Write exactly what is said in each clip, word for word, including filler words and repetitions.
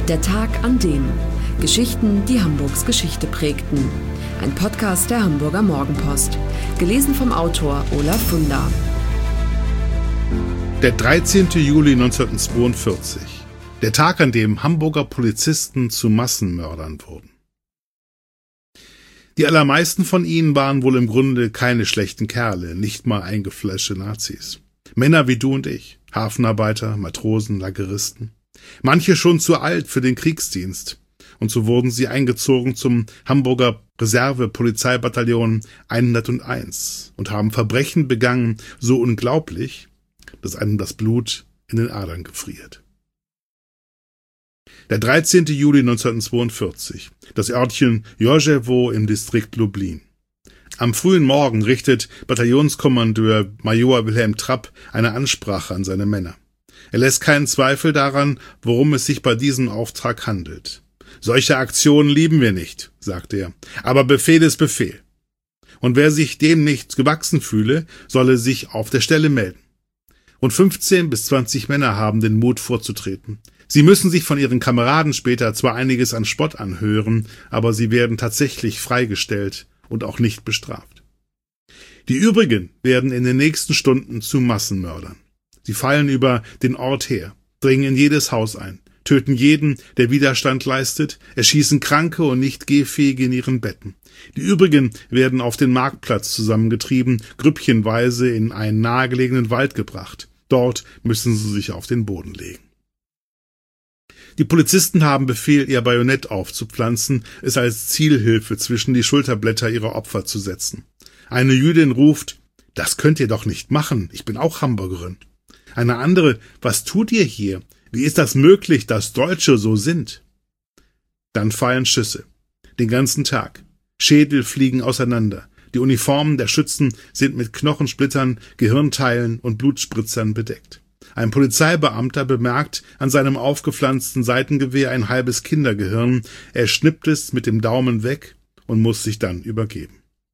Der Tag an dem. Geschichten, die Hamburgs Geschichte prägten. Ein Podcast der Hamburger Morgenpost. Gelesen vom Autor Olaf Funder. Der dreizehnte Juli neunzehnhundertzweiundvierzig. Der Tag, an dem Hamburger Polizisten zu Massenmördern wurden. Die allermeisten von ihnen waren wohl im Grunde keine schlechten Kerle, nicht mal eingefleischte Nazis. Männer wie du und ich, Hafenarbeiter, Matrosen, Lageristen. Manche schon zu alt für den Kriegsdienst. Und so wurden sie eingezogen zum Hamburger Reserve-Polizeibataillon hunderteins und haben Verbrechen begangen, so unglaublich, dass einem das Blut in den Adern gefriert. Der dreizehnte Juli neunzehnhundertzweiundvierzig, das Örtchen Jorgewo im Distrikt Lublin. Am frühen Morgen richtet Bataillonskommandeur Major Wilhelm Trapp eine Ansprache an seine Männer. Er lässt keinen Zweifel daran, worum es sich bei diesem Auftrag handelt. Solche Aktionen lieben wir nicht, sagt er, aber Befehl ist Befehl. Und wer sich dem nicht gewachsen fühle, solle sich auf der Stelle melden. Rund fünfzehn bis zwanzig Männer haben den Mut vorzutreten. Sie müssen sich von ihren Kameraden später zwar einiges an Spott anhören, aber sie werden tatsächlich freigestellt und auch nicht bestraft. Die übrigen werden in den nächsten Stunden zu Massenmördern. Sie fallen über den Ort her, dringen in jedes Haus ein, töten jeden, der Widerstand leistet, erschießen Kranke und nicht Gehfähige in ihren Betten. Die übrigen werden auf den Marktplatz zusammengetrieben, grüppchenweise in einen nahegelegenen Wald gebracht. Dort müssen sie sich auf den Boden legen. Die Polizisten haben Befehl, ihr Bajonett aufzupflanzen, es als Zielhilfe zwischen die Schulterblätter ihrer Opfer zu setzen. Eine Jüdin ruft, »Das könnt ihr doch nicht machen, ich bin auch Hamburgerin.« Eine andere, »Was tut ihr hier? Wie ist das möglich, dass Deutsche so sind?« Dann fallen Schüsse. Den ganzen Tag. Schädel fliegen auseinander. Die Uniformen der Schützen sind mit Knochensplittern, Gehirnteilen und Blutspritzern bedeckt. Ein Polizeibeamter bemerkt an seinem aufgepflanzten Seitengewehr ein halbes Kindergehirn. Er schnippt es mit dem Daumen weg und muss sich dann übergeben.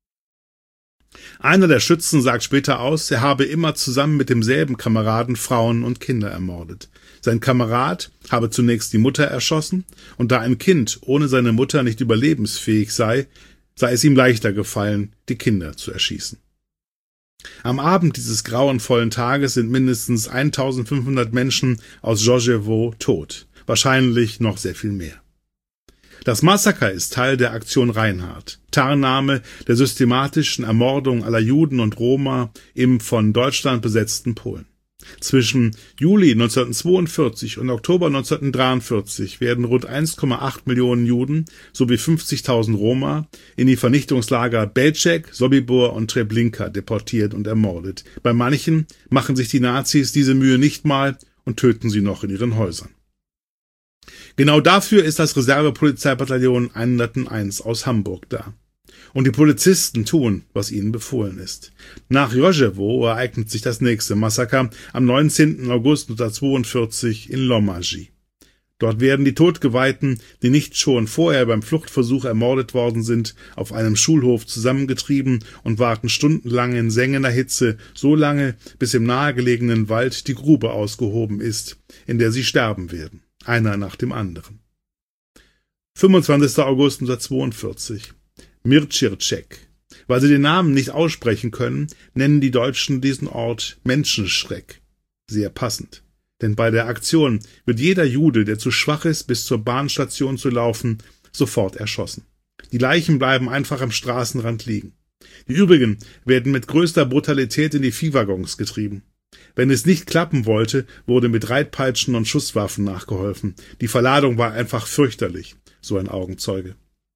Einer der Schützen sagt später aus, er habe immer zusammen mit demselben Kameraden Frauen und Kinder ermordet. Sein Kamerad habe zunächst die Mutter erschossen, und da ein Kind ohne seine Mutter nicht überlebensfähig sei, sei es ihm leichter gefallen, die Kinder zu erschießen. Am Abend dieses grauenvollen Tages sind mindestens eintausendfünfhundert Menschen aus Jorgewo tot, wahrscheinlich noch sehr viel mehr. Das Massaker ist Teil der Aktion Reinhardt, Tarnname der systematischen Ermordung aller Juden und Roma im von Deutschland besetzten Polen. Zwischen Juli neunzehnhundertzweiundvierzig und Oktober neunzehnhundertdreiundvierzig werden rund eins Komma acht Millionen Juden sowie fünfzigtausend Roma in die Vernichtungslager Belzec, Sobibor und Treblinka deportiert und ermordet. Bei manchen machen sich die Nazis diese Mühe nicht mal und töten sie noch in ihren Häusern. Genau dafür ist das Reserve-Polizeibataillon hunderteins aus Hamburg da. Und die Polizisten tun, was ihnen befohlen ist. Nach Jorgewo ereignet sich das nächste Massaker am neunzehnten August neunzehnhundertzweiundvierzig in Lomaji. Dort werden die Todgeweihten, die nicht schon vorher beim Fluchtversuch ermordet worden sind, auf einem Schulhof zusammengetrieben und warten stundenlang in sengender Hitze, so lange, bis im nahegelegenen Wald die Grube ausgehoben ist, in der sie sterben werden, einer nach dem anderen. fünfundzwanzigster August neunzehnhundertzweiundvierzig. Mirčirček. Weil sie den Namen nicht aussprechen können, nennen die Deutschen diesen Ort Menschenschreck. Sehr passend. Denn bei der Aktion wird jeder Jude, der zu schwach ist, bis zur Bahnstation zu laufen, sofort erschossen. Die Leichen bleiben einfach am Straßenrand liegen. Die übrigen werden mit größter Brutalität in die Viehwaggons getrieben. Wenn es nicht klappen wollte, wurde mit Reitpeitschen und Schusswaffen nachgeholfen. Die Verladung war einfach fürchterlich, so ein Augenzeuge.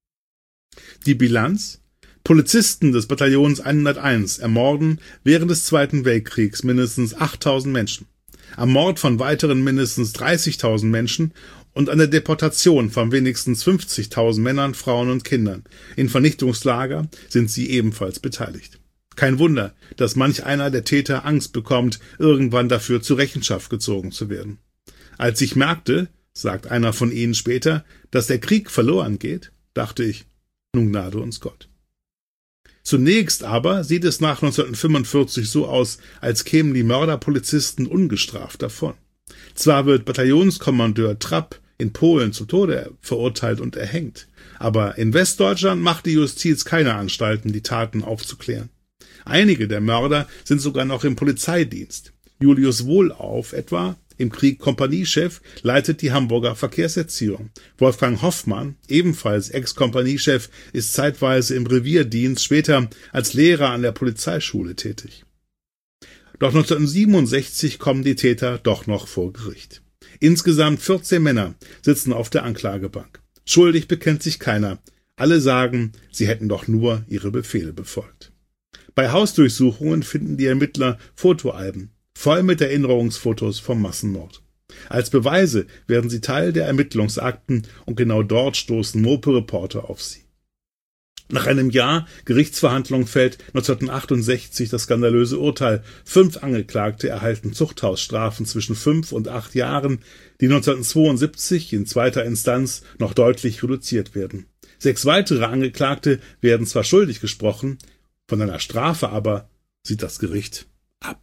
Die Bilanz? Polizisten des Bataillons hunderteins ermorden während des Zweiten Weltkriegs mindestens achttausend Menschen, am Mord von weiteren mindestens dreißigtausend Menschen und an der Deportation von wenigstens fünfzigtausend Männern, Frauen und Kindern. In Vernichtungslager sind sie ebenfalls beteiligt. Kein Wunder, dass manch einer der Täter Angst bekommt, irgendwann dafür zur Rechenschaft gezogen zu werden. Als ich merkte, sagt einer von ihnen später, dass der Krieg verloren geht, dachte ich, nun gnade uns Gott. Zunächst aber sieht es nach neunzehnhundertfünfundvierzig so aus, als kämen die Mörderpolizisten ungestraft davon. Zwar wird Bataillonskommandeur Trapp in Polen zum Tode verurteilt und erhängt. Aber in Westdeutschland macht die Justiz keine Anstalten, die Taten aufzuklären. Einige der Mörder sind sogar noch im Polizeidienst. Julius Wohlauf etwa, im Krieg Kompaniechef, leitet die Hamburger Verkehrserziehung. Wolfgang Hoffmann, ebenfalls Ex-Kompaniechef, ist zeitweise im Revierdienst, später als Lehrer an der Polizeischule tätig. Doch neunzehnhundertsiebenundsechzig kommen die Täter doch noch vor Gericht. Insgesamt vierzehn Männer sitzen auf der Anklagebank. Schuldig bekennt sich keiner. Alle sagen, sie hätten doch nur ihre Befehle befolgt. Bei Hausdurchsuchungen finden die Ermittler Fotoalben, voll mit Erinnerungsfotos vom Massenmord. Als Beweise werden sie Teil der Ermittlungsakten und genau dort stoßen Mopo-Reporter auf sie. Nach einem Jahr Gerichtsverhandlung fällt neunzehnhundertachtundsechzig das skandalöse Urteil. Fünf Angeklagte erhalten Zuchthausstrafen zwischen fünf und acht Jahren, die neunzehnhundertzweiundsiebzig in zweiter Instanz noch deutlich reduziert werden. Sechs weitere Angeklagte werden zwar schuldig gesprochen, von einer Strafe aber sieht das Gericht ab.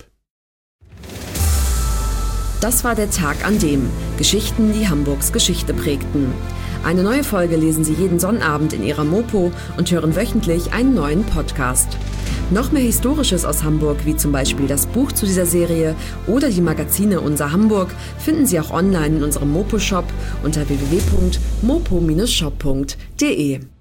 Das war der Tag an dem Geschichten, die Hamburgs Geschichte prägten. Eine neue Folge lesen Sie jeden Sonnabend in Ihrer Mopo und hören wöchentlich einen neuen Podcast. Noch mehr Historisches aus Hamburg, wie zum Beispiel das Buch zu dieser Serie oder die Magazine Unser Hamburg, finden Sie auch online in unserem Mopo-Shop unter w w w punkt mopo Bindestrich shop punkt de.